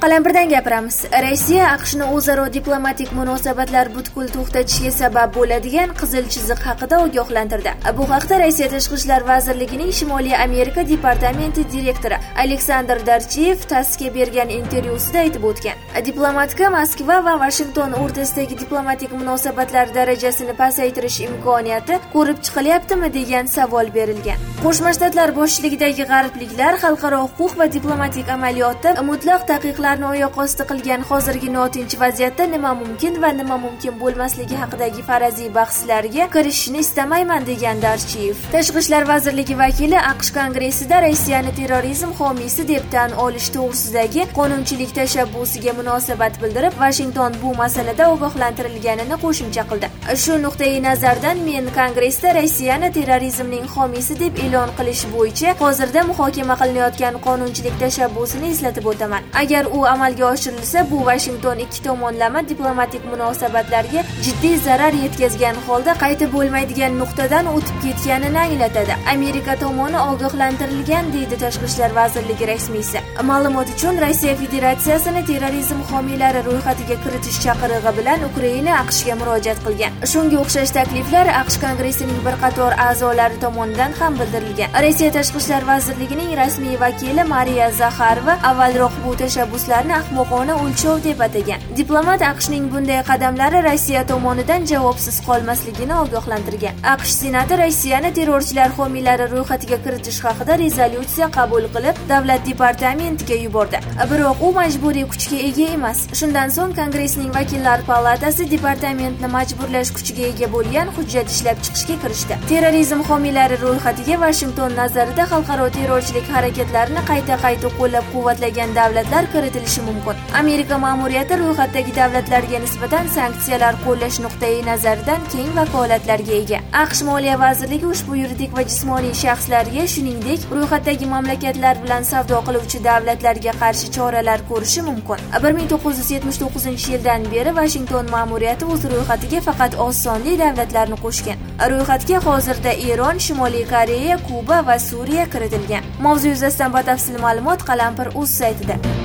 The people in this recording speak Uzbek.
Qalampirdan gapiramiz. Rossiya AQShni o'zaro diplomatik munosabatlar butkul to'xtatishiga sabab bo'ladigan qizil chiziq haqida ogohlantirdi. Bu haqda Rossiya Tashqi ishlar vazirligining Shimoliy Amerika departamenti direktori Aleksandr Darcheyev TASSga bergan intervyusida aytib o'tgan. Diplomatika Moskva va Washington o'rtasidagi diplomatik munosabatlar darajasini pasaytirish imkoniyati ko'rib chiqilyaptimi degan savol berilgan. Qo'shma Shtatlar boshchiligidagi g'arbliklar xalqaro huquq va diplomatik amaliyotda mutlaq taqiqlarni oyoq osti qilgan hozirgi notinch vaziyatda nima mumkin va nima mumkin bo'lmasligi haqidagi faraziy bahslarga kirishishni istamayman degan Darcheyev. Tashqi ishlar vazirligi vakili AQSh kongressida Rossiyani terrorizm homiysi deb tan olish to'g'risidagi qonunchilik tashabbusiga munosabat bildirib, Washington bu masalada ogohlantirilganini qo'shimcha qildi. Shu nuqtai nazardan men kongressda Rossiyani terrorizmning homiysi deb e'lon qilish bo'yicha hozirda muhokama qilinayotgan qonunchilik tashabbusini eslatib o'taman. Agar u amalga oshirilsa, bu Washington ikki tomonlama diplomatik munosabatlarga jiddiy zarar yetkazgan holda qaytib bo'lmaydigan nuqtadan o'tib ketganini anglatadi. Amerika tomoni ogohlantirilgan, deydi Tashqi ishlar vazirligi rasmiysi. Ma'lumot uchun, Rossiya Federatsiyasini terrorizm homiylari ro'yxatiga kiritish chaqirig'i bilan Ukraina AQShga murojaat qilgan. Shunga o'xshash takliflar AQSh kongressining bir qator a'zolari tomonidan ham bildirilgan. Rossiya Tashqi ishlar vazirligining rasmiy vakili Mariya Zakharova avvalroq bu tashabbuslarni ahmoqona o'lchov deb atagan. Diplomat AQShning bunday qadamlari Rossiya tomonidan javobsiz qolmasligini ogohlantirgan. AQSh Senati Rossiyani terrorchilar homiylari ro'yxatiga kiritish haqida rezolyutsiya qabul qilib, davlat departamentiga yubordi. Biroq u majburiy kuchga ega emas. Shundan so'ng Kongressning vakillar palatasi departamentni majburlash kuchiga ega bo'lgan hujjat ishlab chiqishga kirishdi. Terrorizm homiylari ro'yxatiga Washington nazarida xalqaro terrorchilik harakatlarini qayta-qayta qo'llab-quvvatlagan davlatlar kiritilishi mumkin. Amerika ma'muriyati ro'yxatdagi davlatlarga nisbatan sanksiyalar qo'llash nuqtai nazaridan keng vakolatlarga ega. AQSh Moliya vazirligi ushbu yuridik va jismoniy shaxslarga, shuningdek, ro'yxatdagi mamlakatlar bilan savdo qiluvchi davlatlarga qarshi choralar ko'rishi mumkin. 1979-yildan beri Washington ma'muriyati o'z ro'yxatiga faqat oz sonli davlatlarni qo'shgan. Ro'yxatga hozirda Eron, Shimoliy Koreya, Kuba va Suriya kiritilgan. Mavzu yuzasidan batafsil ma'lumot Qalampir.uz saytida.